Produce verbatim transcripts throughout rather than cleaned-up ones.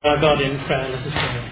Our God in prayer, let us pray.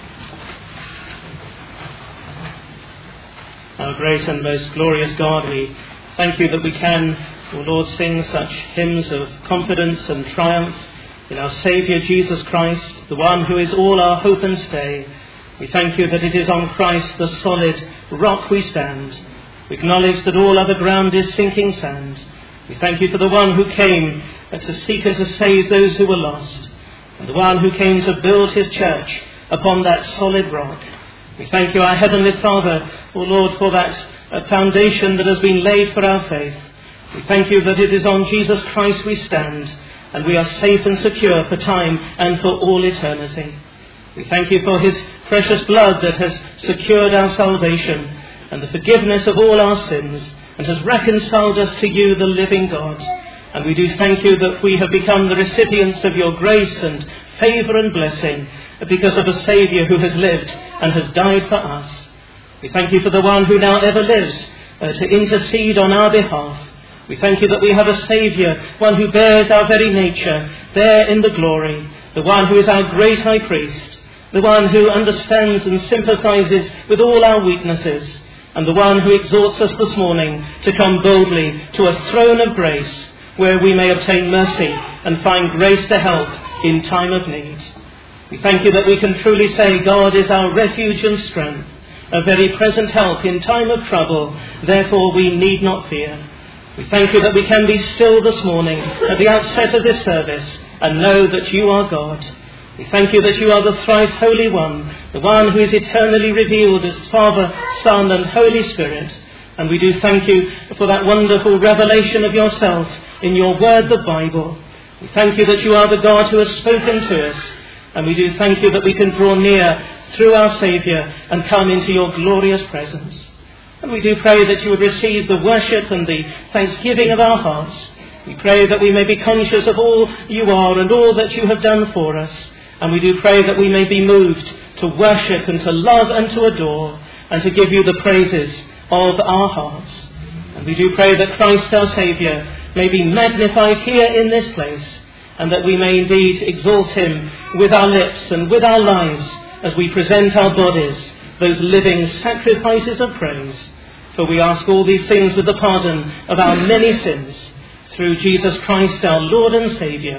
Our great and most glorious God, we thank you that we can, O Lord, sing such hymns of confidence and triumph in our Saviour Jesus Christ, the one who is all our hope and stay. We thank you that it is on Christ, the solid rock, we stand. We acknowledge that all other ground is sinking sand. We thank you for the one who came to seek and to save those who were lost, and the one who came to build his church upon that solid rock. We thank you, our Heavenly Father, O Lord, for that uh, foundation that has been laid for our faith. We thank you that it is on Jesus Christ we stand, and we are safe and secure for time and for all eternity. We thank you for his precious blood that has secured our salvation and the forgiveness of all our sins, and has reconciled us to you, the living God. And we do thank you that we have become the recipients of your grace and favour and blessing because of a Saviour who has lived and has died for us. We thank you for the one who now ever lives uh, to intercede on our behalf. We thank you that we have a Saviour, one who bears our very nature there in the glory, the one who is our great high priest, the one who understands and sympathises with all our weaknesses, and the one who exhorts us this morning to come boldly to a throne of grace where we may obtain mercy and find grace to help in time of need. We thank you that we can truly say God is our refuge and strength, a very present help in time of trouble, therefore we need not fear. We thank you that we can be still this morning at the outset of this service and know that you are God. We thank you that you are the thrice Holy One, the one who is eternally revealed as Father, Son and Holy Spirit. And we do thank you for that wonderful revelation of yourself in your word, the Bible. We thank you that you are the God who has spoken to us. And we do thank you that we can draw near through our Saviour and come into your glorious presence. And we do pray that you would receive the worship and the thanksgiving of our hearts. We pray that we may be conscious of all you are and all that you have done for us. And we do pray that we may be moved to worship and to love and to adore and to give you the praises of our hearts. And we do pray that Christ our Saviour may be magnified here in this place, and that we may indeed exalt him with our lips and with our lives as we present our bodies, those living sacrifices of praise. For we ask all these things with the pardon of our many sins, through Jesus Christ our Lord and Saviour.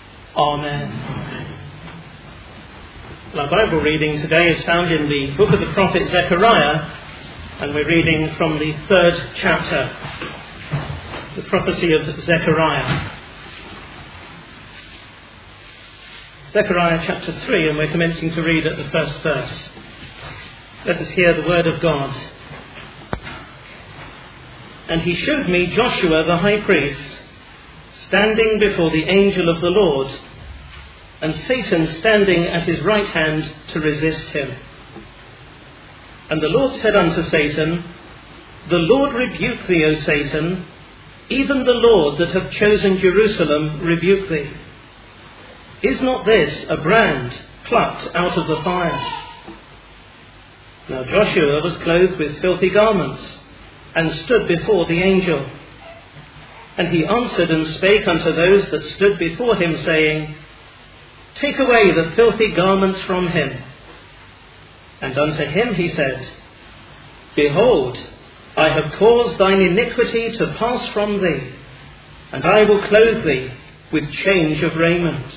Amen. Amen. Well, our Bible reading today is found in the book of the prophet Zechariah, and we're reading from the third chapter, the prophecy of Zechariah. Zechariah chapter three, and we're commencing to read at the first verse. Let us hear the word of God. And he showed me Joshua the high priest, standing before the angel of the Lord, and Satan standing at his right hand to resist him. And the Lord said unto Satan, The Lord rebuke thee, O Satan, even the Lord that hath chosen Jerusalem rebuke thee. Is not this a brand plucked out of the fire? Now Joshua was clothed with filthy garments, and stood before the angel. And he answered and spake unto those that stood before him, saying, Take away the filthy garments from him. And unto him he said, Behold, I have caused thine iniquity to pass from thee, and I will clothe thee with change of raiment.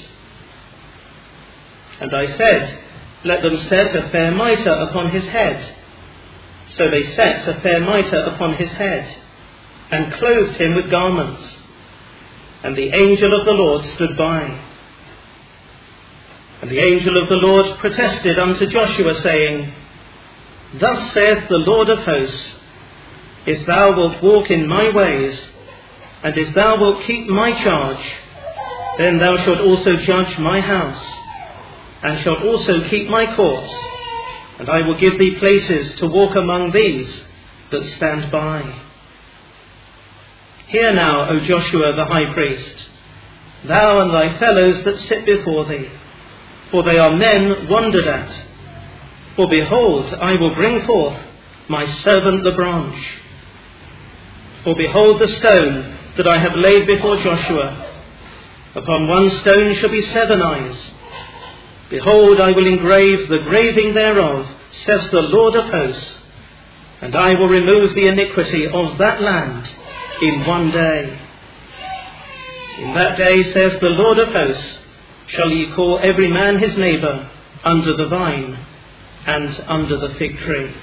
And I said, Let them set a fair mitre upon his head. So they set a fair mitre upon his head, and clothed him with garments. And the angel of the Lord stood by. And the angel of the Lord protested unto Joshua, saying, Thus saith the Lord of hosts, If thou wilt walk in my ways, and if thou wilt keep my charge, then thou shalt also judge my house, and shalt also keep my courts, and I will give thee places to walk among these that stand by. Hear now, O Joshua the high priest, thou and thy fellows that sit before thee, for they are men wondered at. For behold, I will bring forth my servant the branch. For behold the stone that I have laid before Joshua. Upon one stone shall be seven eyes. Behold, I will engrave the graving thereof, says the Lord of hosts, and I will remove the iniquity of that land in one day. In that day, says the Lord of hosts, shall ye call every man his neighbour under the vine and under the fig tree.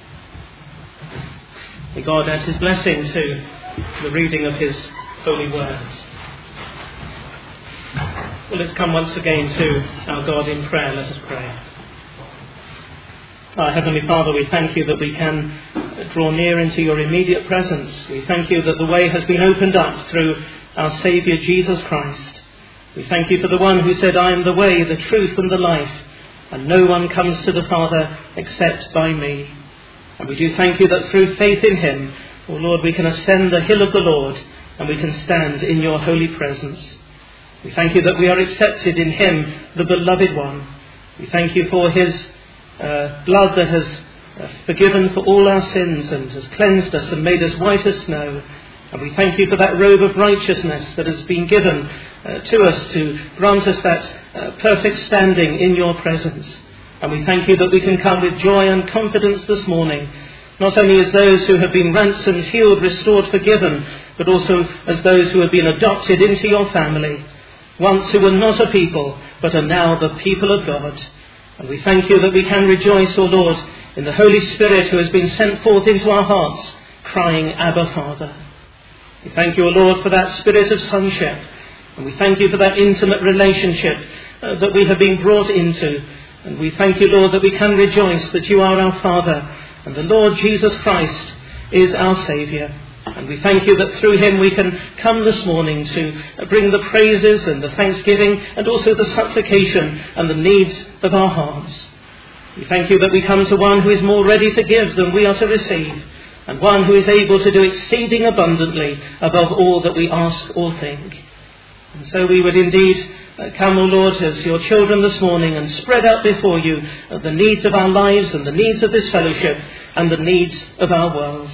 May God add his blessing to the reading of his holy words. Well, let's come once again to our God in prayer. Let us pray. Our Heavenly Father, we thank you that we can draw near into your immediate presence. We thank you that the way has been opened up through our Saviour Jesus Christ. We thank you for the one who said, I am the way, the truth and the life, and no one comes to the Father except by me. And we do thank you that through faith in him, O Lord, we can ascend the hill of the Lord and we can stand in your holy presence. We thank you that we are accepted in him, the beloved one. We thank you for his uh, blood that has uh, forgiven for all our sins and has cleansed us and made us white as snow. And we thank you for that robe of righteousness that has been given uh, to us to grant us that uh, perfect standing in your presence. And we thank you that we can come with joy and confidence this morning, not only as those who have been ransomed, healed, restored, forgiven, but also as those who have been adopted into your family, once who were not a people, but are now the people of God. And we thank you that we can rejoice, O Lord, in the Holy Spirit who has been sent forth into our hearts, crying, Abba, Father. We thank you, O Lord, for that spirit of sonship. And we thank you for that intimate relationship uh, that we have been brought into. And we thank you, Lord, that we can rejoice that you are our Father and the Lord Jesus Christ is our Saviour. And we thank you that through him we can come this morning to bring the praises and the thanksgiving and also the supplication and the needs of our hearts. We thank you that we come to one who is more ready to give than we are to receive, and one who is able to do exceeding abundantly above all that we ask or think. And so we would indeed come, O Lord, as your children this morning and spread out before you the needs of our lives and the needs of this fellowship and the needs of our world.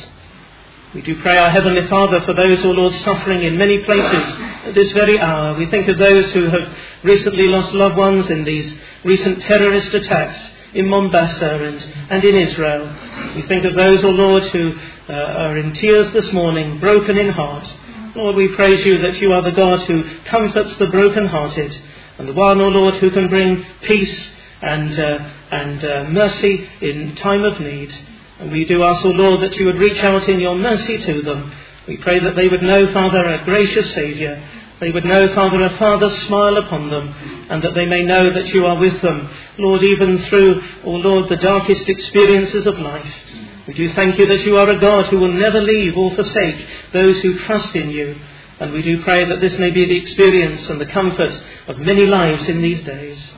We do pray, our Heavenly Father, for those, O Lord, suffering in many places at this very hour. We think of those who have recently lost loved ones in these recent terrorist attacks in Mombasa and, and in Israel. We think of those, O Lord, who uh, are in tears this morning, broken in heart. Lord, we praise you that you are the God who comforts the broken-hearted, and the one, O Lord, who can bring peace and, uh, and uh, mercy in time of need. And we do ask, O Lord, that you would reach out in your mercy to them. We pray that they would know, Father, a gracious Saviour. They would know, Father, a Father's smile upon them, and that they may know that you are with them, Lord, even through, O Lord, the darkest experiences of life. We do thank you that you are a God who will never leave or forsake those who trust in you. And we do pray that this may be the experience and the comfort of many lives in these days.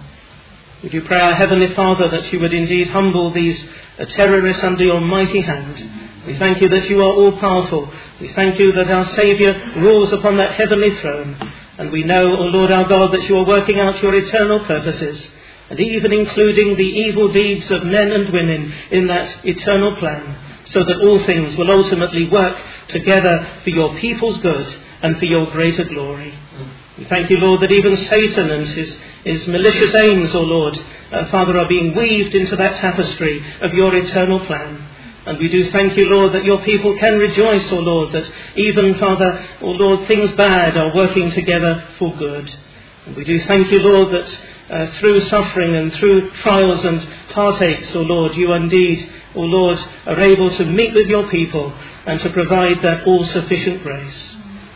We do pray, our Heavenly Father, that you would indeed humble these uh, terrorists under your mighty hand. We thank you that you are all-powerful. We thank you that our Saviour rules upon that heavenly throne. And we know, O Lord our God, that you are working out your eternal purposes, and even including the evil deeds of men and women in that eternal plan, so that all things will ultimately work together for your people's good and for your greater glory. We thank you, Lord, that even Satan and his, his malicious aims, O Lord, uh, Father, are being weaved into that tapestry of your eternal plan. And we do thank you, Lord, that your people can rejoice, O Lord, that even, Father, O Lord, things bad are working together for good. And we do thank you, Lord, that uh, through suffering and through trials and heartaches, O Lord, you indeed, O Lord, are able to meet with your people and to provide that all-sufficient grace.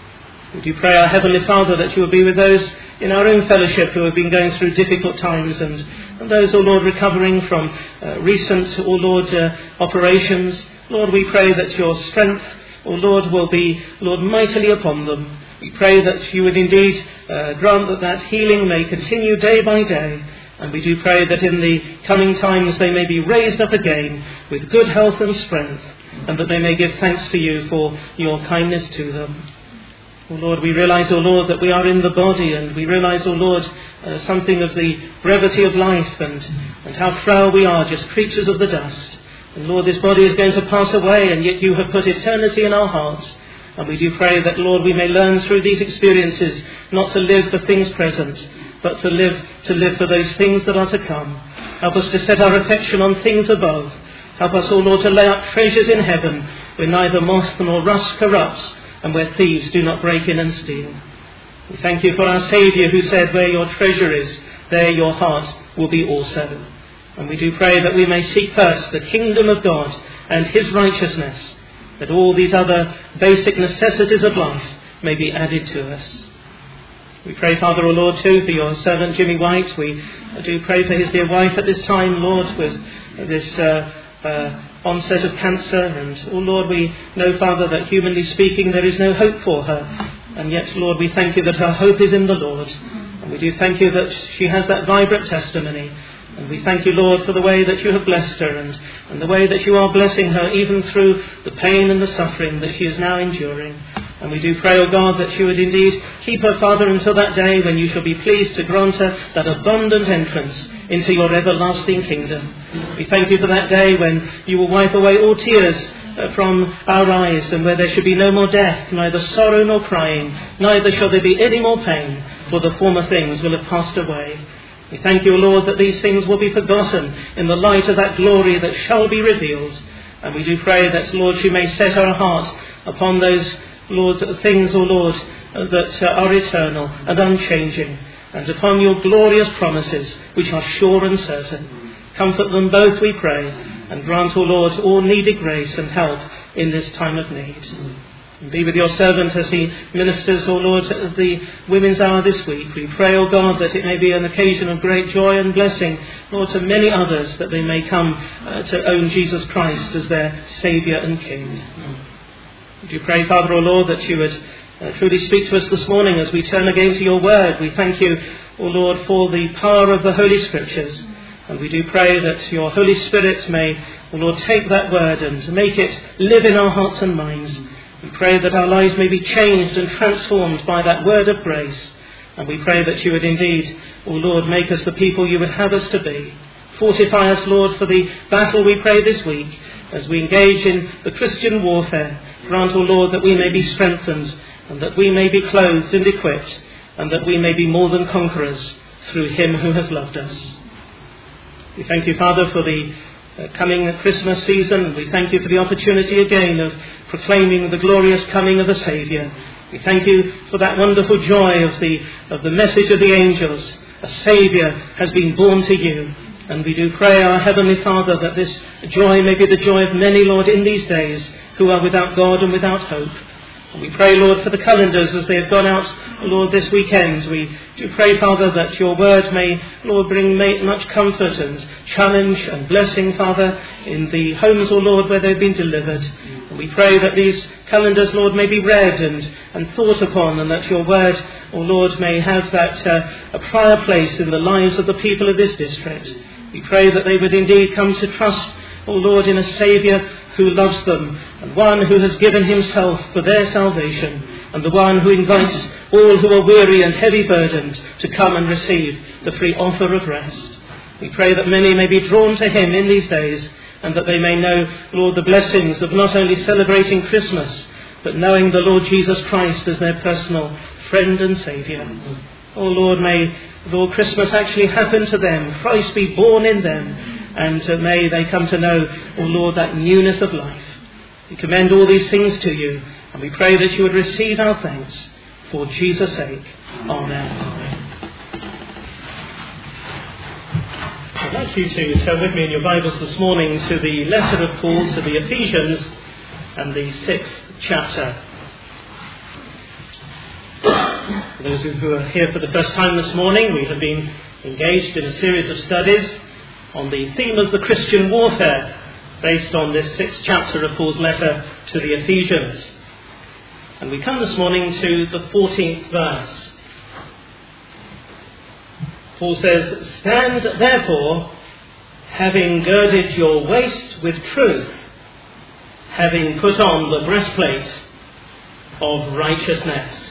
We do pray, our Heavenly Father, that you will be with those in our own fellowship who have been going through difficult times, and, and those, O Lord, recovering from uh, recent, O Lord, uh, operations. Lord, we pray that your strength, O Lord, will be, Lord, mightily upon them. We pray that you would indeed uh, grant that that healing may continue day by day. And we do pray that in the coming times they may be raised up again with good health and strength, and that they may give thanks to you for your kindness to them. O Lord, we realise, O Lord, that we are in the body, and we realise, O Lord, uh, something of the brevity of life and, and how frail we are, just creatures of the dust. And Lord, this body is going to pass away, and yet you have put eternity in our hearts. And we do pray that, Lord, we may learn through these experiences not to live for things present, but to live, to live for those things that are to come. Help us to set our affection on things above. Help us, O Lord, to lay up treasures in heaven, where neither moth nor rust corrupts, and where thieves do not break in and steal. We thank you for our Saviour, who said, where your treasure is, there your heart will be also. And we do pray that we may seek first the kingdom of God and his righteousness, that all these other basic necessities of life may be added to us. We pray, Father, O Lord, too, for your servant Jimmy White. We do pray for his dear wife at this time, Lord, with this uh, uh, onset of cancer. And, oh Lord, we know, Father, that humanly speaking there is no hope for her. And yet, Lord, we thank you that her hope is in the Lord. And we do thank you that she has that vibrant testimony. And we thank you, Lord, for the way that you have blessed her and, and the way that you are blessing her even through the pain and the suffering that she is now enduring. And we do pray, O God, that you would indeed keep her, Father, until that day when you shall be pleased to grant her that abundant entrance into your everlasting kingdom. We thank you for that day when you will wipe away all tears uh, from our eyes, and where there should be no more death, neither sorrow nor crying, neither shall there be any more pain, for the former things will have passed away. We thank you, Lord, that these things will be forgotten in the light of that glory that shall be revealed. And we do pray that, Lord, you may set our heart upon those, Lord, things, O Lord, that are eternal and unchanging, and upon your glorious promises, which are sure and certain. Comfort them both, we pray, and grant, O Lord, all needed grace and help in this time of need. And be with your servant as he ministers, O Lord, at the Women's Hour this week. We pray, O God, that it may be an occasion of great joy and blessing, Lord, to many others, that they may come uh, to own Jesus Christ as their Saviour and King. We do pray, Father, O Lord, that you would uh, truly speak to us this morning as we turn again to your word. We thank you, O Lord, for the power of the Holy Scriptures. And we do pray that your Holy Spirit may, O Lord, take that word and make it live in our hearts and minds. We pray that our lives may be changed and transformed by that word of grace. And we pray that you would indeed, O Lord, make us the people you would have us to be. Fortify us, Lord, for the battle, we pray, this week, as we engage in the Christian warfare. Grant, O Lord, that we may be strengthened, and that we may be clothed and equipped, and that we may be more than conquerors through him who has loved us. We thank you, Father, for the uh, coming Christmas season. We thank you for the opportunity again of proclaiming the glorious coming of the Saviour. We thank you for that wonderful joy of the of the message of the angels. A Saviour has been born to you. And we do pray, our Heavenly Father, that this joy may be the joy of many, Lord, in these days who are without God and without hope. And we pray, Lord, for the calendars as they have gone out, Lord, this weekend. We do pray, Father, that your word may, Lord, bring much comfort and challenge and blessing, Father, in the homes, O Lord, where they've been delivered. And we pray that these calendars, Lord, may be read and, and thought upon, and that your word, O Lord, may have that uh, a prior place in the lives of the people of this district. We pray that they would indeed come to trust, O Lord, in a Saviour who loves them, and one who has given himself for their salvation, and the one who invites all who are weary and heavy burdened to come and receive the free offer of rest. We pray that many may be drawn to him in these days, and that they may know, Lord, the blessings of not only celebrating Christmas, but knowing the Lord Jesus Christ as their personal friend and Saviour. Oh Lord, may, Lord, Christmas actually happen to them, Christ be born in them, and uh, may they come to know, oh Lord, that newness of life. We commend all these things to you, and we pray that you would receive our thanks for Jesus' sake. Amen. I'd like you to turn with me in your Bibles this morning to the letter of Paul to the Ephesians and the sixth chapter. For those who are here for the first time this morning, we have been engaged in a series of studies on the theme of the Christian warfare, based on this sixth chapter of Paul's letter to the Ephesians. And we come this morning to the fourteenth verse. Paul says, "Stand therefore, having girded your waist with truth, having put on the breastplate of righteousness."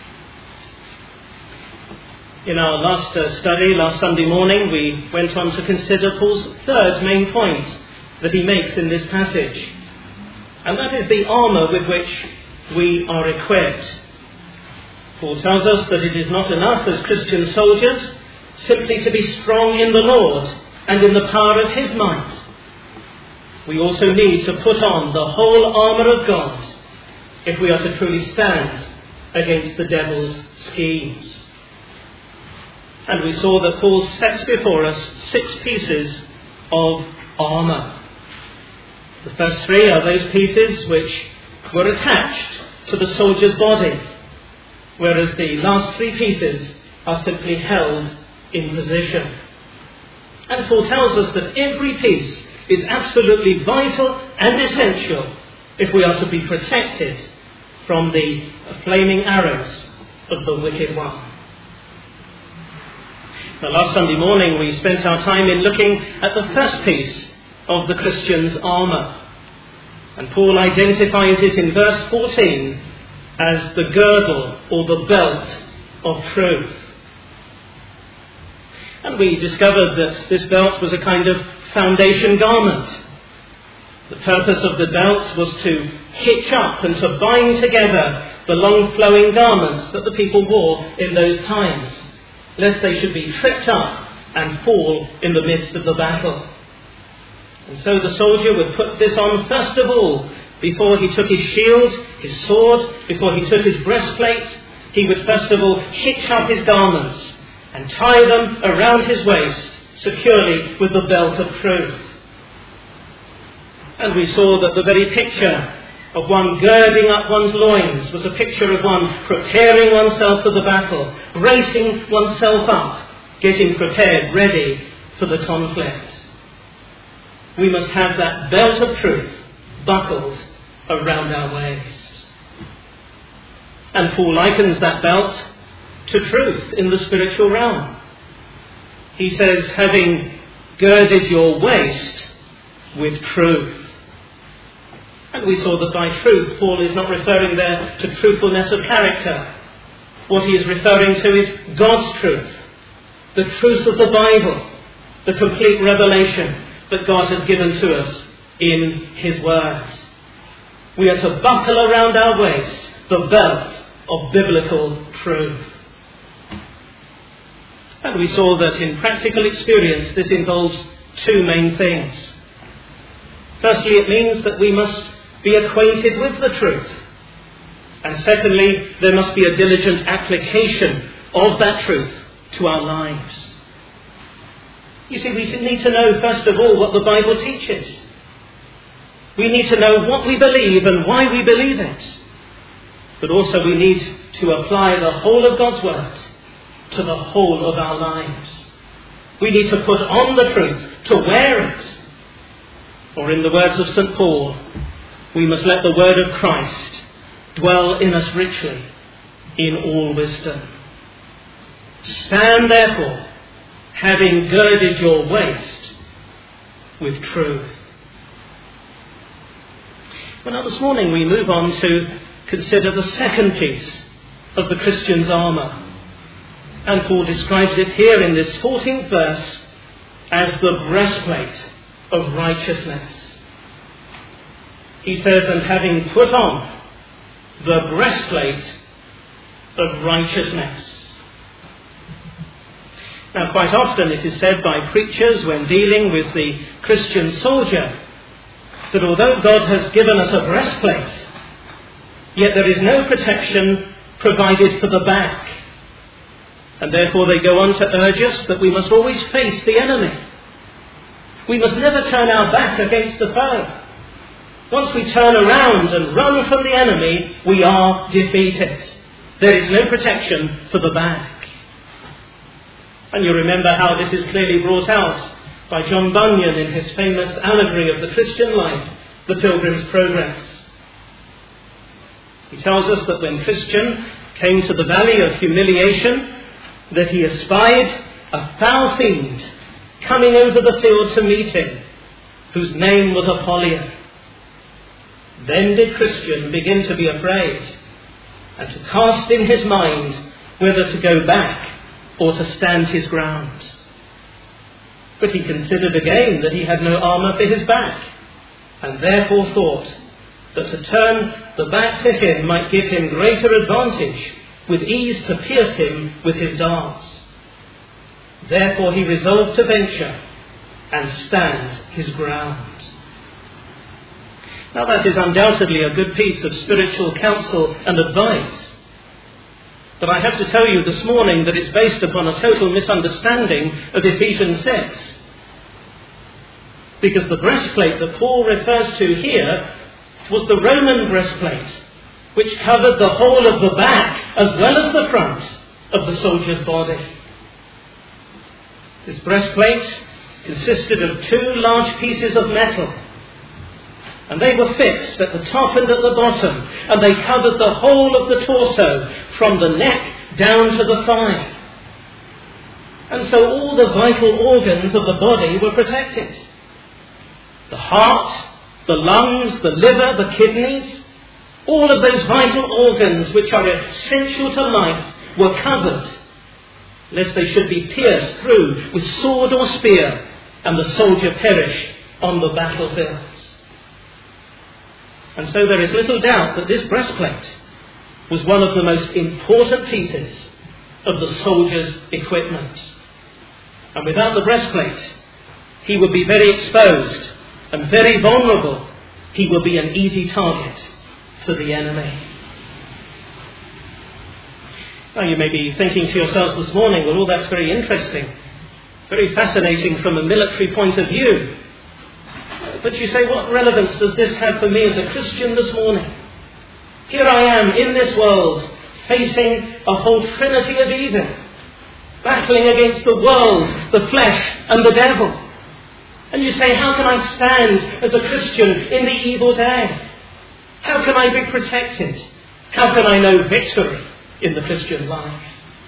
In our last uh, study, last Sunday morning, we went on to consider Paul's third main point that he makes in this passage. And that is the armour with which we are equipped. Paul tells us that it is not enough as Christian soldiers simply to be strong in the Lord and in the power of his might. We also need to put on the whole armour of God if we are to truly stand against the devil's schemes. And we saw that Paul sets before us six pieces of armour. The first three are those pieces which were attached to the soldier's body, whereas the last three pieces are simply held in position. And Paul tells us that every piece is absolutely vital and essential if we are to be protected from the flaming arrows of the wicked one. Now, last Sunday morning we spent our time in looking at the first piece of the Christian's armour. And Paul identifies it in verse fourteen as the girdle or the belt of truth. And we discovered that this belt was a kind of foundation garment. The purpose of the belt was to hitch up and to bind together the long flowing garments that the people wore in those times, lest they should be tripped up and fall in the midst of the battle. And so the soldier would put this on first of all, before he took his shield, his sword, before he took his breastplate. He would first of all hitch up his garments and tie them around his waist securely with the belt of truth. And we saw that the very picture of one girding up one's loins was a picture of one preparing oneself for the battle, racing oneself up, getting prepared, ready for the conflict. We must have that belt of truth buckled around our waist. And Paul likens that belt to truth in the spiritual realm. He says, having girded your waist with truth. And we saw that by truth, Paul is not referring there to truthfulness of character. What he is referring to is God's truth, the truth of the Bible, the complete revelation that God has given to us in his word. We are to buckle around our waist the belt of biblical truth. And we saw that in practical experience this involves two main things. Firstly, it means that we must be acquainted with the truth. And secondly, there must be a diligent application of that truth to our lives. You see, we need to know first of all what the Bible teaches. We need to know what we believe and why we believe it. But also we need to apply the whole of God's word to the whole of our lives. We need to put on the truth, to wear it. Or in the words of Saint Paul, we must let the word of Christ dwell in us richly in all wisdom. Stand therefore, having girded your waist with truth. Well, now this morning we move on to consider the second piece of the Christian's armour. And Paul describes it here in this fourteenth verse as the breastplate of righteousness. He says, and having put on the breastplate of righteousness. Now, quite often it is said by preachers when dealing with the Christian soldier that although God has given us a breastplate, yet there is no protection provided for the back. And therefore they go on to urge us that we must always face the enemy. We must never turn our back against the foe. Once we turn around and run from the enemy, we are defeated. There is no protection for the back. And you remember how this is clearly brought out by John Bunyan in his famous allegory of the Christian life, The Pilgrim's Progress. He tells us that when Christian came to the valley of humiliation, that he espied a foul fiend coming over the field to meet him, whose name was Apollyon. Then did Christian begin to be afraid, and to cast in his mind whether to go back or to stand his ground. But he considered again that he had no armour for his back, and therefore thought that to turn the back to him might give him greater advantage, with ease to pierce him with his darts. Therefore he resolved to venture and stand his ground. Now that is undoubtedly a good piece of spiritual counsel and advice. But I have to tell you this morning that it's based upon a total misunderstanding of Ephesians six. Because the breastplate that Paul refers to here was the Roman breastplate, which covered the whole of the back as well as the front of the soldier's body. This breastplate consisted of two large pieces of metal, and they were fixed at the top and at the bottom, and they covered the whole of the torso from the neck down to the thigh. And so all the vital organs of the body were protected. The heart, the lungs, the liver, the kidneys, all of those vital organs which are essential to life were covered, lest they should be pierced through with sword or spear and the soldier perished on the battlefields. And so there is little doubt that this breastplate was one of the most important pieces of the soldier's equipment. And without the breastplate, he would be very exposed and very vulnerable. He would be an easy target for the enemy. Now you may be thinking to yourselves this morning, well, all that's very interesting, very fascinating from a military point of view. But you say, what relevance does this have for me as a Christian this morning? Here I am in this world, facing a whole trinity of evil, battling against the world, the flesh, and the devil. And you say, how can I stand as a Christian in the evil day? How can I be protected? How can I know victory in the Christian life?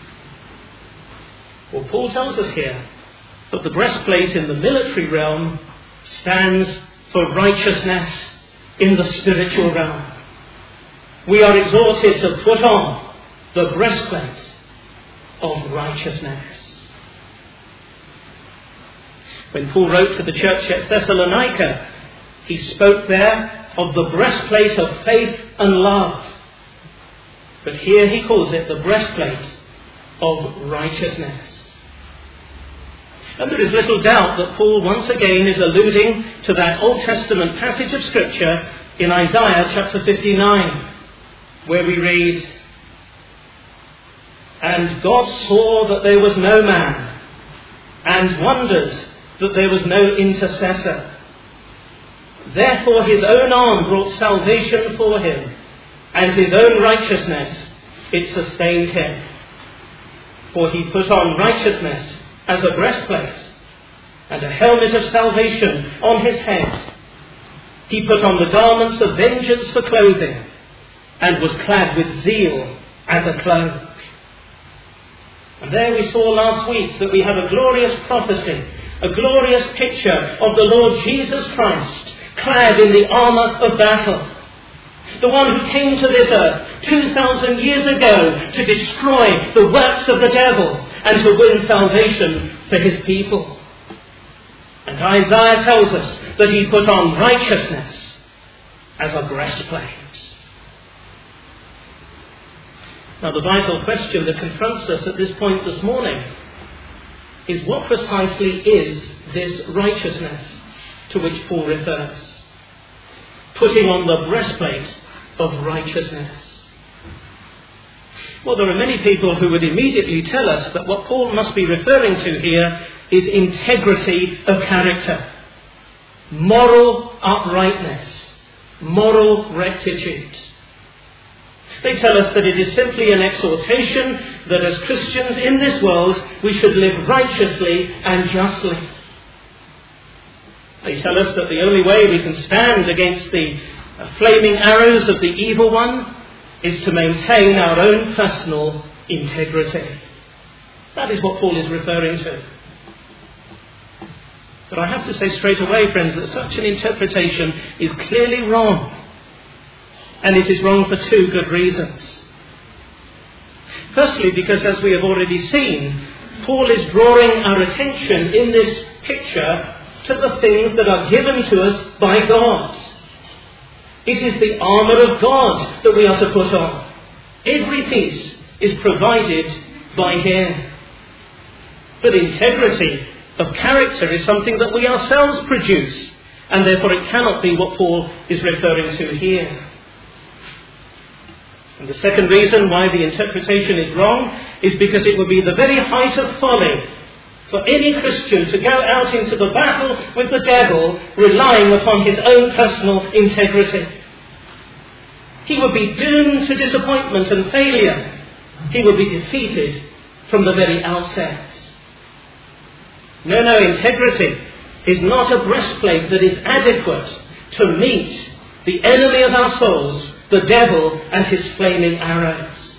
Well, Paul tells us here that the breastplate in the military realm stands for righteousness in the spiritual realm. We are exhorted to put on the breastplate of righteousness. When Paul wrote to the church at Thessalonica, he spoke there of the breastplate of faith and love. But here he calls it the breastplate of righteousness. And there is little doubt that Paul once again is alluding to that Old Testament passage of Scripture in Isaiah chapter fifty-nine, where we read, "And God saw that there was no man, and wondered that there was no intercessor. Therefore his own arm brought salvation for him, and his own righteousness, it sustained him. For he put on righteousness as a breastplate, and a helmet of salvation on his head. He put on the garments of vengeance for clothing, and was clad with zeal as a cloak." And there we saw last week that we have a glorious prophecy, a glorious picture of the Lord Jesus Christ, clad in the armour of battle. The one who came to this earth two thousand years ago to destroy the works of the devil and to win salvation for his people. And Isaiah tells us that he put on righteousness as a breastplate. Now the vital question that confronts us at this point this morning is, what precisely is this righteousness to which Paul refers? Putting on the breastplate of righteousness. Well, there are many people who would immediately tell us that what Paul must be referring to here is integrity of character, moral uprightness, moral rectitude. They tell us that it is simply an exhortation that as Christians in this world we should live righteously and justly. They tell us that the only way we can stand against the flaming arrows of the evil one is to maintain our own personal integrity. That is what Paul is referring to. But I have to say straight away, friends, that such an interpretation is clearly wrong. And it is wrong for two good reasons. Firstly, because as we have already seen, Paul is drawing our attention in this picture to the things that are given to us by God. It is the armour of God that we are to put on. Every piece is provided by him. But integrity of character is something that we ourselves produce, and therefore it cannot be what Paul is referring to here. And the second reason why the interpretation is wrong is because it would be the very height of folly for any Christian to go out into the battle with the devil relying upon his own personal integrity. He would be doomed to disappointment and failure. He would be defeated from the very outset. No, no, integrity is not a breastplate that is adequate to meet the enemy of our souls, the devil and his flaming arrows.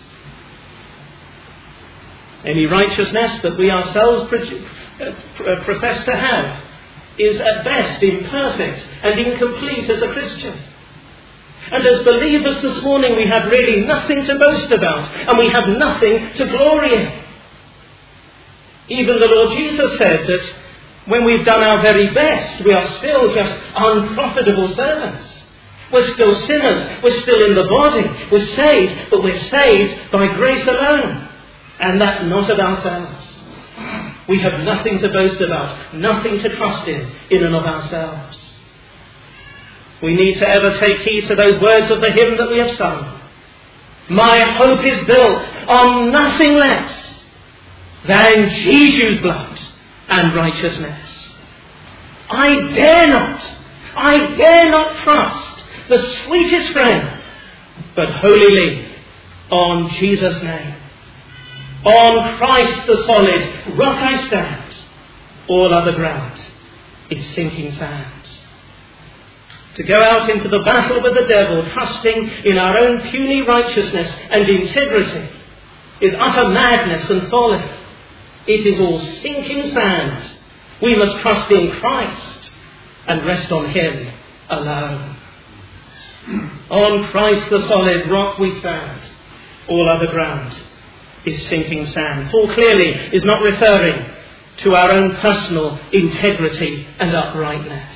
Any righteousness that we ourselves profess to have is at best imperfect and incomplete as a Christian. And as believers this morning, we have really nothing to boast about, and we have nothing to glory in. Even the Lord Jesus said that when we've done our very best, we are still just unprofitable servants. We're still sinners. We're still in the body. We're saved, but we're saved by grace alone, and that not of ourselves. We have nothing to boast about, nothing to trust in, in and of ourselves. We need to ever take heed to those words of the hymn that we have sung. My hope is built on nothing less than Jesus' blood and righteousness. I dare not, I dare not trust the sweetest friend, but wholly lean on Jesus' name. On Christ the solid rock I stand. All other ground is sinking sand. To go out into the battle with the devil, trusting in our own puny righteousness and integrity, is utter madness and folly. It is all sinking sand. We must trust in Christ and rest on Him alone. On Christ the solid rock we stand. All other ground is sinking sand. Paul clearly is not referring to our own personal integrity and uprightness.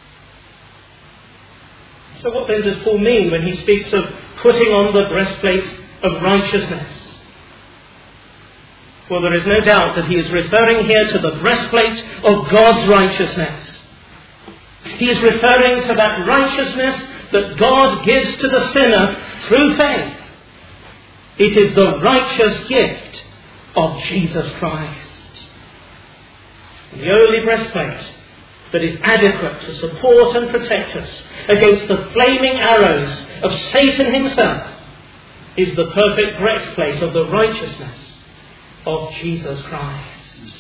So what then does Paul mean when he speaks of putting on the breastplate of righteousness? Well, there is no doubt that he is referring here to the breastplate of God's righteousness. He is referring to that righteousness that God gives to the sinner through faith. It is the righteous gift of Jesus Christ. The only breastplate that is adequate to support and protect us against the flaming arrows of Satan himself is the perfect breastplate of the righteousness of Jesus Christ.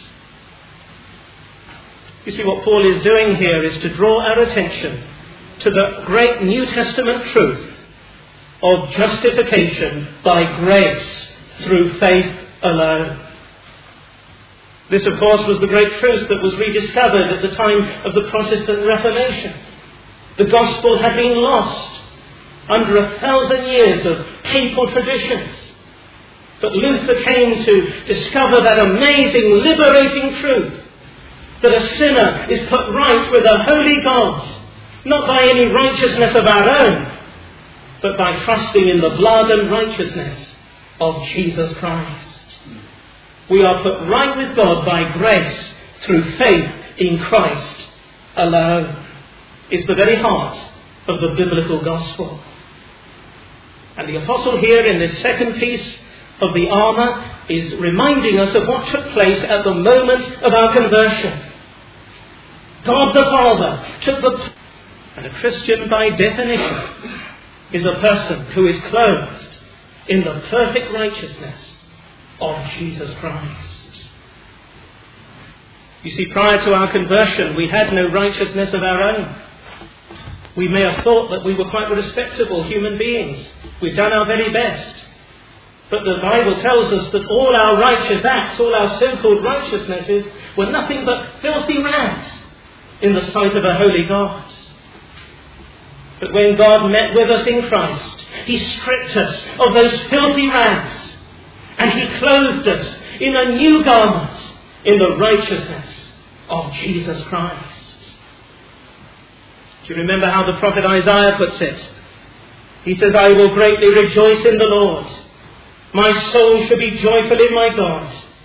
You see, what Paul is doing here is to draw our attention to the great New Testament truth of justification by grace through faith alone. This, of course, was the great truth that was rediscovered at the time of the Protestant Reformation. The gospel had been lost under a thousand years of papal traditions. But Luther came to discover that amazing, liberating truth that a sinner is put right with a holy God, not by any righteousness of our own, but by trusting in the blood and righteousness of Jesus Christ. We are put right with God by grace through faith in Christ alone. It's the very heart of the biblical gospel. And the apostle here in this second piece of the armour is reminding us of what took place at the moment of our conversion. God the Father took the... And a Christian by definition is a person who is clothed in the perfect righteousness of Jesus Christ. You see, prior to our conversion, we had no righteousness of our own. We may have thought that we were quite respectable human beings. We've done our very best. But the Bible tells us that all our righteous acts, all our so-called righteousnesses, were nothing but filthy rags in the sight of a holy God. But when God met with us in Christ, He stripped us of those filthy rags, and He clothed us in a new garment, in the righteousness of Jesus Christ. Do you remember how the prophet Isaiah puts it? He says, I will greatly rejoice in the Lord. My soul shall be joyful in my God.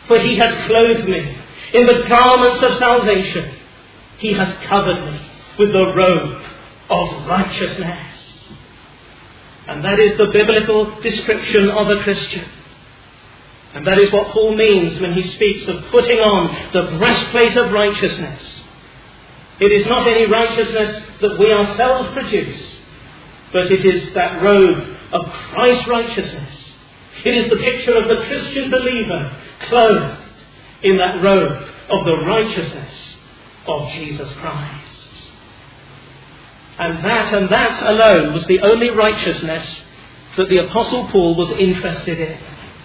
For he has clothed me in the garments of salvation. He has covered me with the robe of righteousness. And that is the biblical description of a Christian. And that is what Paul means when he speaks of putting on the breastplate of righteousness. It is not any righteousness that we ourselves produce, but it is that robe of Christ's righteousness. It is the picture of the Christian believer clothed in that robe of the righteousness of Jesus Christ. And that and that alone was the only righteousness that the Apostle Paul was interested in.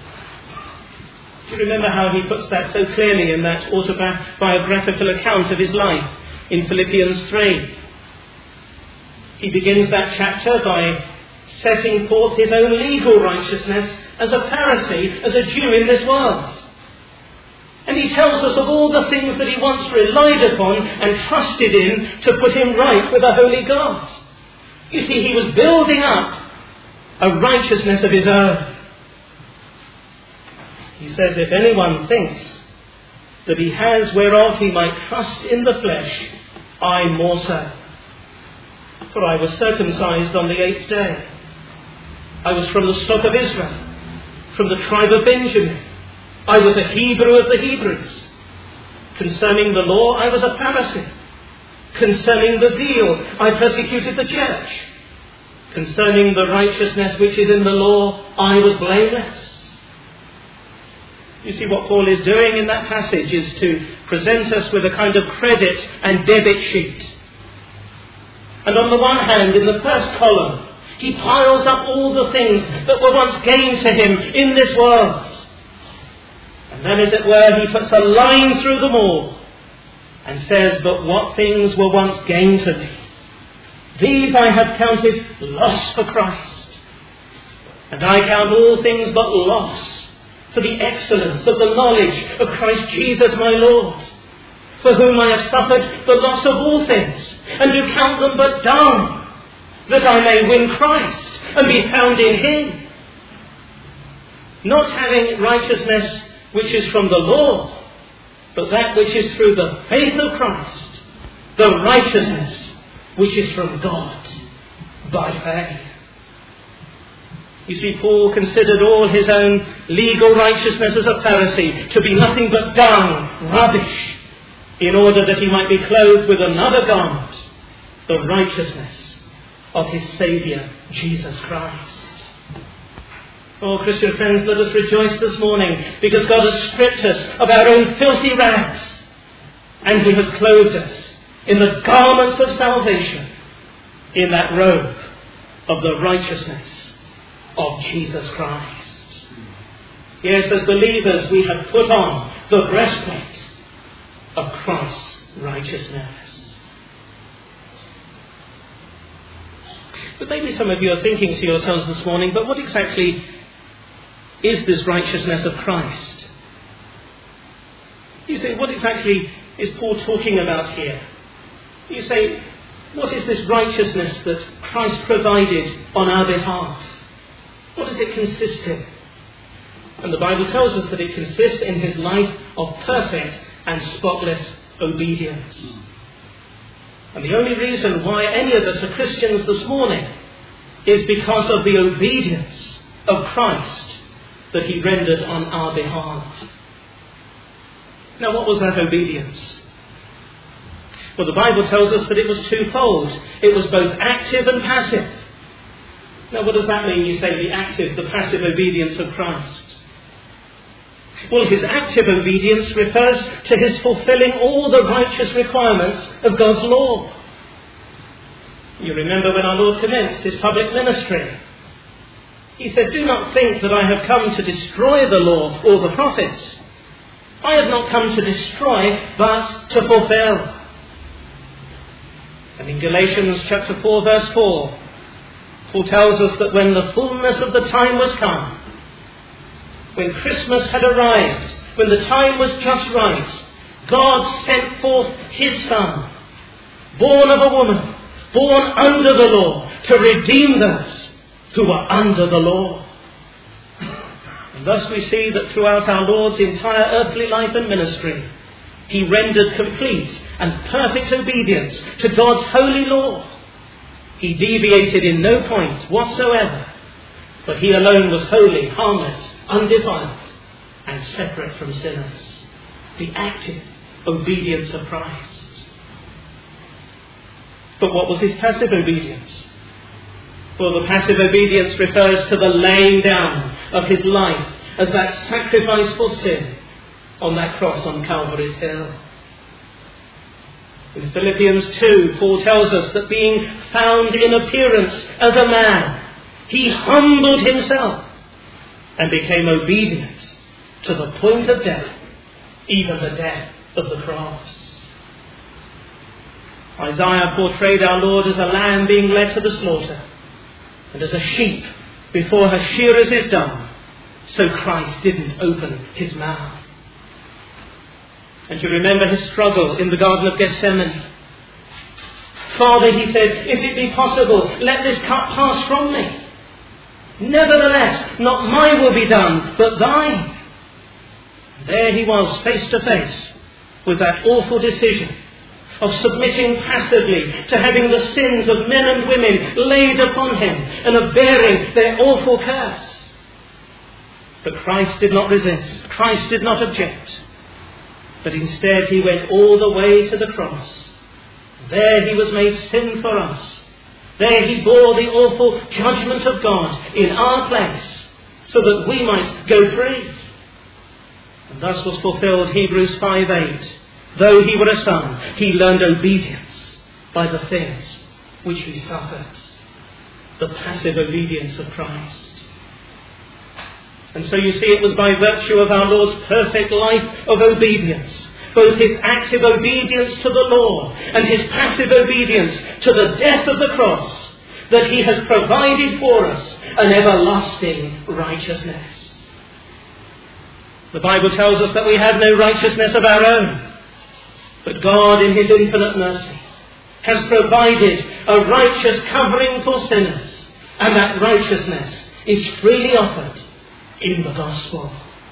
Do you remember how he puts that so clearly in that autobiographical account of his life in Philippians three? He begins that chapter by setting forth his own legal righteousness as a Pharisee, as a Jew in this world. And he tells us of all the things that he once relied upon and trusted in to put him right with a holy God. You see, he was building up a righteousness of his own. He says, if anyone thinks that he has whereof he might trust in the flesh, I more so. For I was circumcised on the eighth day. I was from the stock of Israel, from the tribe of Benjamin. I was a Hebrew of the Hebrews. Concerning the law, I was a Pharisee. Concerning the zeal, I persecuted the church. Concerning the righteousness which is in the law, I was blameless. You see, what Paul is doing in that passage is to present us with a kind of credit and debit sheet. And on the one hand, in the first column, he piles up all the things that were once gained to him in this world. And then, as it were, he puts a line through them all and says, but what things were once gained to me, these I have counted loss for Christ. And I count all things but loss for the excellence of the knowledge of Christ Jesus my Lord, for whom I have suffered the loss of all things, and do count them but dung, that I may win Christ and be found in him, not having righteousness which is from the law, but that which is through the faith of Christ, the righteousness which is from God by faith. You see, Paul considered all his own legal righteousness as a Pharisee to be nothing but dung, rubbish, in order that he might be clothed with another garment, the righteousness of his Saviour, Jesus Christ. Oh, Christian friends, let us rejoice this morning, because God has stripped us of our own filthy rags, and he has clothed us in the garments of salvation, in that robe of the righteousness of Jesus Christ. Yes, as believers, we have put on the breastplate of Christ's righteousness. But maybe some of you are thinking to yourselves this morning, but what exactly is this righteousness of Christ? You say, what exactly is Paul talking about here? You say, what is this righteousness that Christ provided on our behalf? What does it consist in? And the Bible tells us that it consists in his life of perfect and spotless obedience. And the only reason why any of us are Christians this morning is because of the obedience of Christ that he rendered on our behalf. Now, what was that obedience? Well, the Bible tells us that it was twofold. It was both active and passive. Now, what does that mean, you say, the active, the passive obedience of Christ? Well, his active obedience refers to his fulfilling all the righteous requirements of God's law. You remember when our Lord commenced his public ministry. He said, do not think that I have come to destroy the law or the prophets. I have not come to destroy, but to fulfill. And in Galatians chapter four, verse four, Paul tells us that when the fullness of the time was come, when Christmas had arrived, when the time was just right, God sent forth his Son, born of a woman, born under the law, to redeem those who were under the law. And thus we see that throughout our Lord's entire earthly life and ministry, he rendered complete and perfect obedience to God's holy law. He deviated in no point whatsoever, for he alone was holy, harmless, undefiled, and separate from sinners. The active obedience of Christ. But what was his passive obedience? Well, the passive obedience refers to the laying down of his life as that sacrifice for sin on that cross on Calvary's hill. In Philippians two, Paul tells us that being found in appearance as a man, he humbled himself and became obedient to the point of death, even the death of the cross. Isaiah portrayed our Lord as a lamb being led to the slaughter, and as a sheep before her shearers is dumb, so Christ didn't open his mouth. And you remember his struggle in the Garden of Gethsemane. Father, he said, if it be possible, let this cup pass from me. Nevertheless, not my will be done, but thine. There he was, face to face with that awful decision of submitting passively to having the sins of men and women laid upon him and of bearing their awful curse. But Christ did not resist. Christ did not object. But instead he went all the way to the cross. There he was made sin for us. There he bore the awful judgment of God in our place so that we might go free. And thus was fulfilled Hebrews five eight. Though he were a son, he learned obedience by the things which he suffered. The passive obedience of Christ. And so you see, it was by virtue of our Lord's perfect life of obedience, both his active obedience to the law and his passive obedience to the death of the cross, that he has provided for us an everlasting righteousness. The Bible tells us that we have no righteousness of our own, but God in his infinite mercy has provided a righteous covering for sinners, and that righteousness is freely offered in the gospel.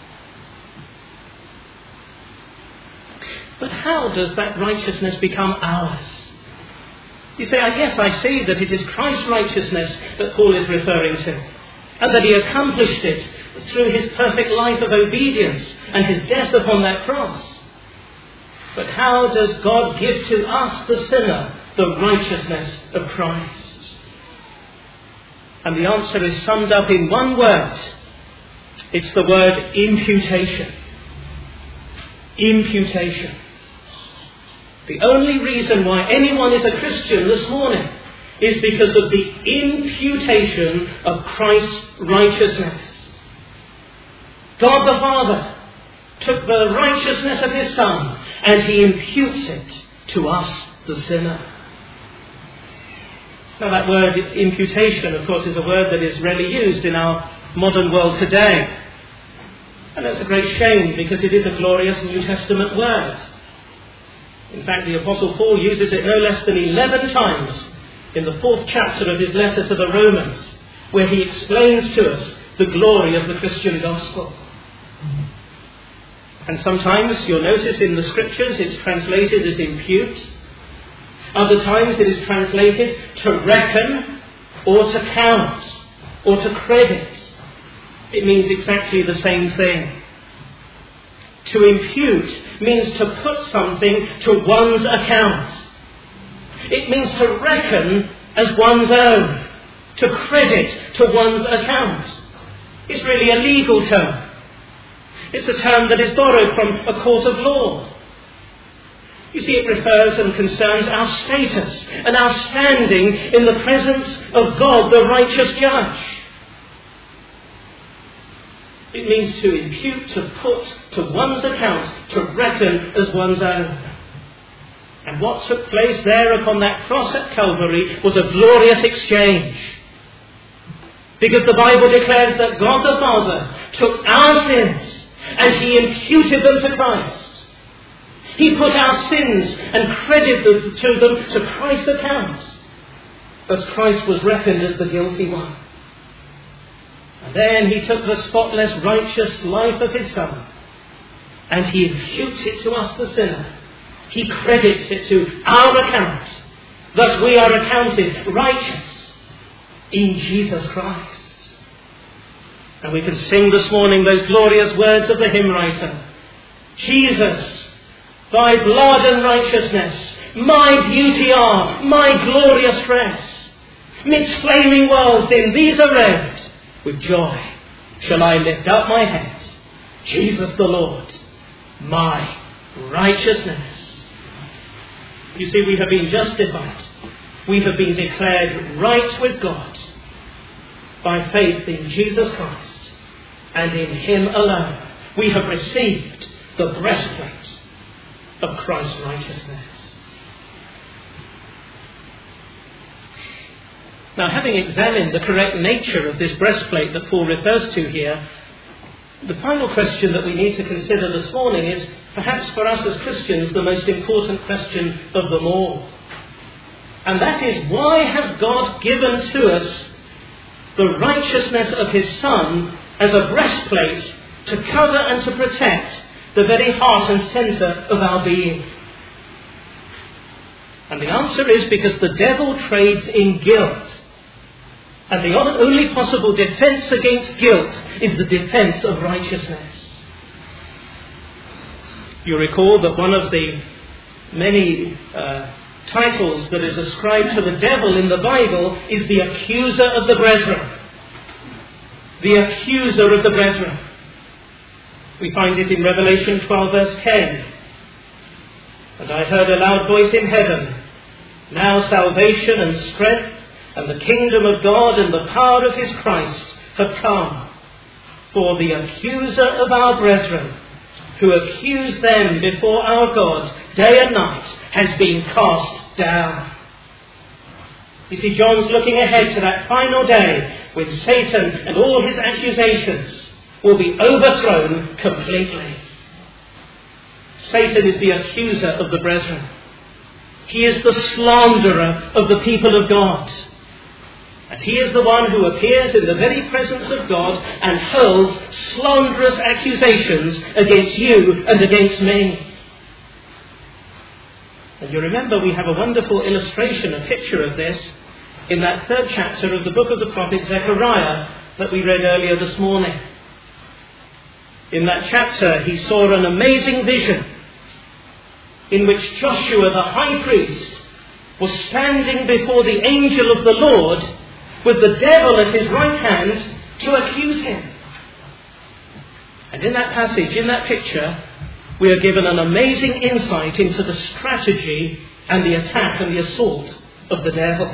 But how does that righteousness become ours? You say, yes, I see that it is Christ's righteousness that Paul is referring to, and that he accomplished it through his perfect life of obedience and his death upon that cross. But how does God give to us, the sinner, the righteousness of Christ? And the answer is summed up in one word. It's the word imputation. Imputation. The only reason why anyone is a Christian this morning is because of the imputation of Christ's righteousness. God the Father took the righteousness of his Son and he imputes it to us, the sinner. Now that word imputation, of course, is a word that is rarely used in our modern world today. And that's a great shame, because it is a glorious New Testament word. In fact, the Apostle Paul uses it no less than eleven times in the fourth chapter of his letter to the Romans, where he explains to us the glory of the Christian gospel. And sometimes you'll notice in the scriptures it's translated as impute. Other times it is translated to reckon, or to count, or to credit. It means exactly the same thing. To impute means to put something to one's account. It means to reckon as one's own, to credit to one's account. It's really a legal term. It's a term that is borrowed from a court of law. You see, it refers and concerns our status and our standing in the presence of God, the righteous judge. It means to impute, to put to one's account, to reckon as one's own. And what took place there upon that cross at Calvary was a glorious exchange. Because the Bible declares that God the Father took our sins and he imputed them to Christ. He put our sins and credited them to them to Christ's account. Thus Christ was reckoned as the guilty one. And then he took the spotless, righteous life of his Son, and he imputes it to us, the sinner. He credits it to our account. Thus we are accounted righteous in Jesus Christ. And we can sing this morning those glorious words of the hymn writer. Jesus, thy blood and righteousness, my beauty are, my glorious dress. Midst flaming worlds in these arrayed, with joy shall I lift up my head. Jesus the Lord, my righteousness. You see, we have been justified. We have been declared right with God by faith in Jesus Christ and in him alone. We have received the breastplate of Christ's righteousness. Now, having examined the correct nature of this breastplate that Paul refers to here, the final question that we need to consider this morning is, perhaps for us as Christians, the most important question of them all. And that is, why has God given to us the righteousness of his Son as a breastplate to cover and to protect the very heart and centre of our being? And the answer is because the devil trades in guilt. And the only possible defence against guilt is the defence of righteousness. You recall that one of the many uh, titles that is ascribed to the devil in the Bible is the accuser of the brethren. The accuser of the brethren. We find it in Revelation twelve verse ten. And I heard a loud voice in heaven, now salvation and strength and the kingdom of God and the power of his Christ have come. For the accuser of our brethren, who accused them before our God day and night, has been cast down. You see, John's looking ahead to that final day when Satan and all his accusations will be overthrown completely. Satan is the accuser of the brethren. He is the slanderer of the people of God. And he is the one who appears in the very presence of God and hurls slanderous accusations against you and against me. And you remember we have a wonderful illustration, a picture of this, in that third chapter of the book of the prophet Zechariah that we read earlier this morning. In that chapter he saw an amazing vision in which Joshua the high priest was standing before the angel of the Lord with the devil at his right hand to accuse him. And in that passage, in that picture, we are given an amazing insight into the strategy and the attack and the assault of the devil.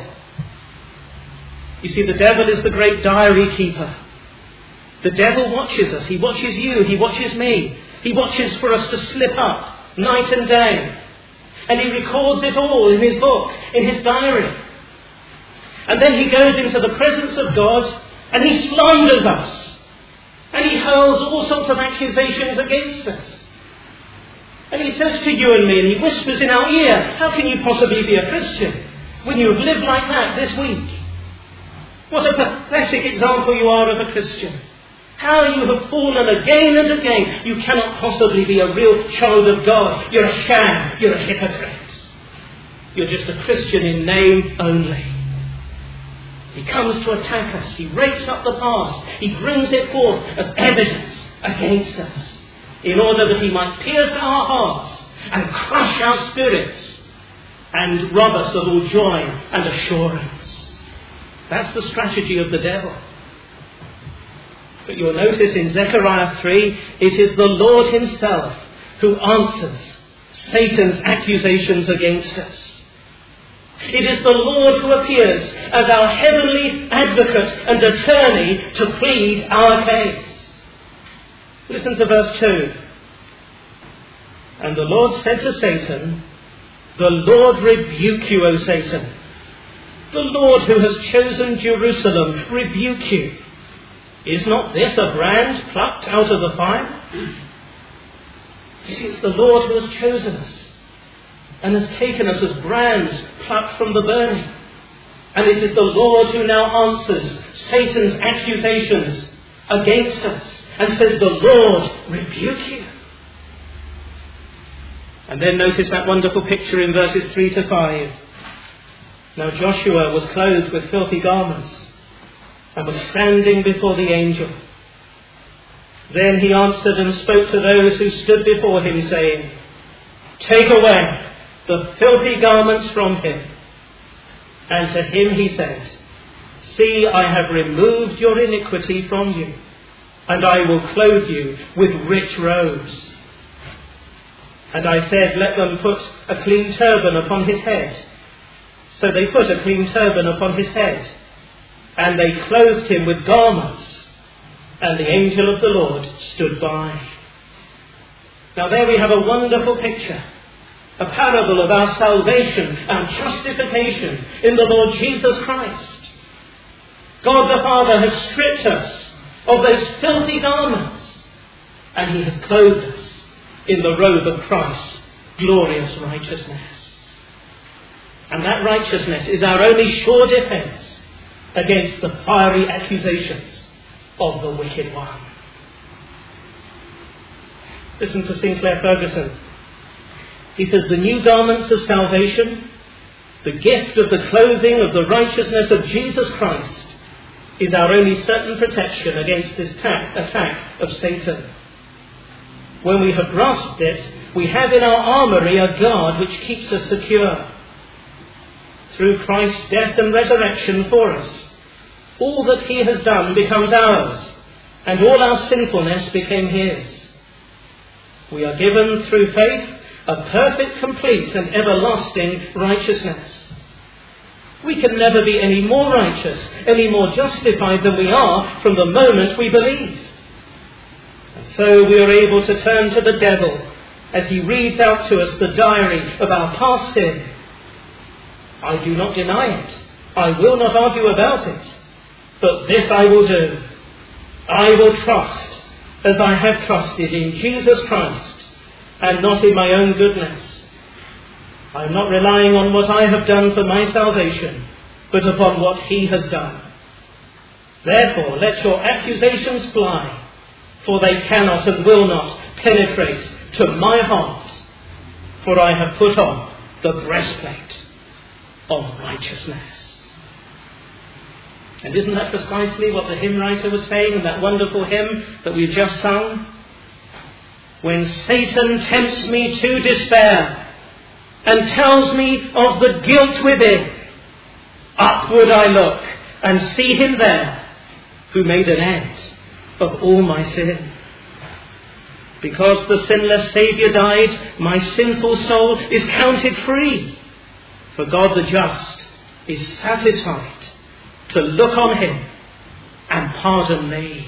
You see, the devil is the great diary keeper. The devil watches us. He watches you. He watches me. He watches for us to slip up night and day. And he records it all in his book, in his diary. And then he goes into the presence of God and he slanders us. And he hurls all sorts of accusations against us. And he says to you and me, and he whispers in our ear, how can you possibly be a Christian when you have lived like that this week? What a pathetic example you are of a Christian. How you have fallen again and again. You cannot possibly be a real child of God. You're a sham. You're a hypocrite. You're just a Christian in name only. He comes to attack us. He rakes up the past. He brings it forth as evidence against us in order that he might pierce our hearts and crush our spirits and rob us of all joy and assurance. That's the strategy of the devil. But you'll notice in Zechariah three, it is the Lord himself who answers Satan's accusations against us. It is the Lord who appears as our heavenly advocate and attorney to plead our case. Listen to verse two. And the Lord said to Satan, the Lord rebuke you, O Satan. The Lord who has chosen Jerusalem rebuke you. Is not this a brand plucked out of the fire? You see, it's the Lord who has chosen us and has taken us as brands plucked from the burning. And it is the Lord who now answers Satan's accusations against us and says, "The Lord rebuke you." And then notice that wonderful picture in verses three to five. Now Joshua was clothed with filthy garments and was standing before the angel. Then he answered and spoke to those who stood before him, saying, "Take away the filthy garments from him." And to him he said, "See, I have removed your iniquity from you, and I will clothe you with rich robes." And I said, "Let them put a clean turban upon his head." So they put a clean turban upon his head, and they clothed him with garments, and the angel of the Lord stood by. Now there we have a wonderful picture, a parable of our salvation and justification in the Lord Jesus Christ. God the Father has stripped us of those filthy garments, and he has clothed us in the robe of Christ's glorious righteousness. And that righteousness is our only sure defense against the fiery accusations of the wicked one. Listen to Sinclair Ferguson. He says, "The new garments of salvation, the gift of the clothing of the righteousness of Jesus Christ, is our only certain protection against this attack, attack of Satan. When we have grasped it, we have in our armoury a guard which keeps us secure. Through Christ's death and resurrection for us, all that he has done becomes ours, and all our sinfulness became his. We are given through faith a perfect, complete and everlasting righteousness. We can never be any more righteous, any more justified than we are from the moment we believe. And so we are able to turn to the devil as he reads out to us the diary of our past sin. I do not deny it. I will not argue about it. But this I will do. I will trust as I have trusted in Jesus Christ and not in my own goodness. I am not relying on what I have done for my salvation, but upon what he has done. Therefore, let your accusations fly, for they cannot and will not penetrate to my heart, for I have put on the breastplate of righteousness." And isn't that precisely what the hymn writer was saying in that wonderful hymn that we've just sung? When Satan tempts me to despair and tells me of the guilt within, upward I look and see him there who made an end of all my sin. Because the sinless Saviour died, my sinful soul is counted free. For God the just is satisfied to look on him and pardon me.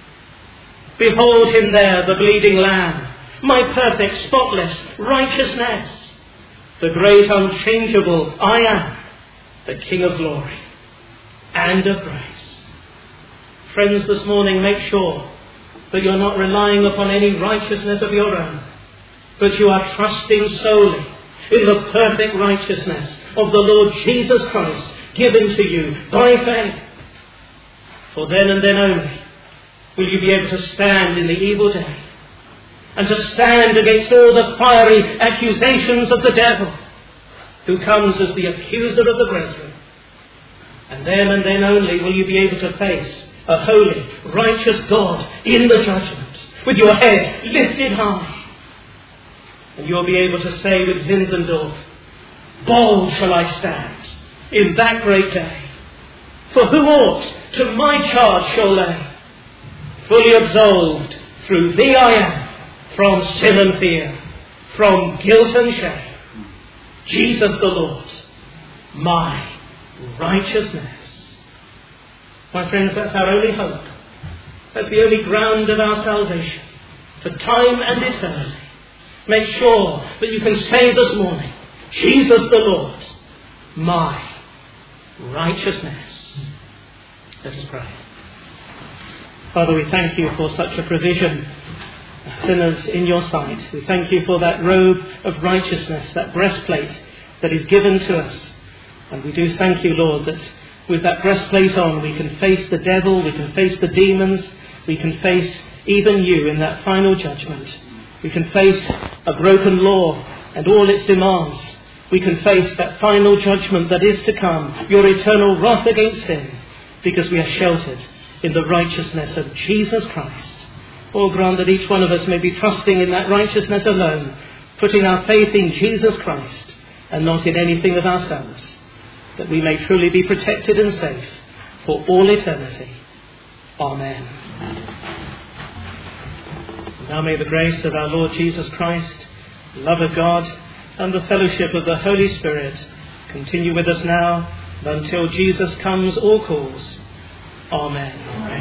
Behold him there, the bleeding Lamb, my perfect, spotless righteousness, the great unchangeable I am, the King of glory and of grace. Friends, this morning make sure that you're not relying upon any righteousness of your own, but you are trusting solely in the perfect righteousness of the Lord Jesus Christ, given to you by faith. For then and then only will you be able to stand in the evil day, and to stand against all the fiery accusations of the devil, who comes as the accuser of the brethren. And then and then only will you be able to face a holy, righteous God in the judgment, with your head lifted high. And you'll be able to say with Zinzendorf, "Bold shall I stand in that great day, for who aught to my charge shall lay? Fully absolved through thee I am, from sin and fear, from guilt and shame. Jesus the Lord, my righteousness." My friends, that's our only hope. That's the only ground of our salvation for time and eternity. Make sure that you can say this morning, "Jesus the Lord, my righteousness." Let us pray. Father, we thank you for such a provision as sinners in your sight. We thank you for that robe of righteousness, that breastplate that is given to us. And we do thank you, Lord, that with that breastplate on we can face the devil, we can face the demons, we can face even you in that final judgment. We can face a broken law and all its demands. We can face that final judgment that is to come, your eternal wrath against sin, because we are sheltered in the righteousness of Jesus Christ. Oh, grant that each one of us may be trusting in that righteousness alone, putting our faith in Jesus Christ and not in anything of ourselves, that we may truly be protected and safe for all eternity. Amen. Now may the grace of our Lord Jesus Christ, the love of God, and the fellowship of the Holy Spirit continue with us now and until Jesus comes or calls. Amen.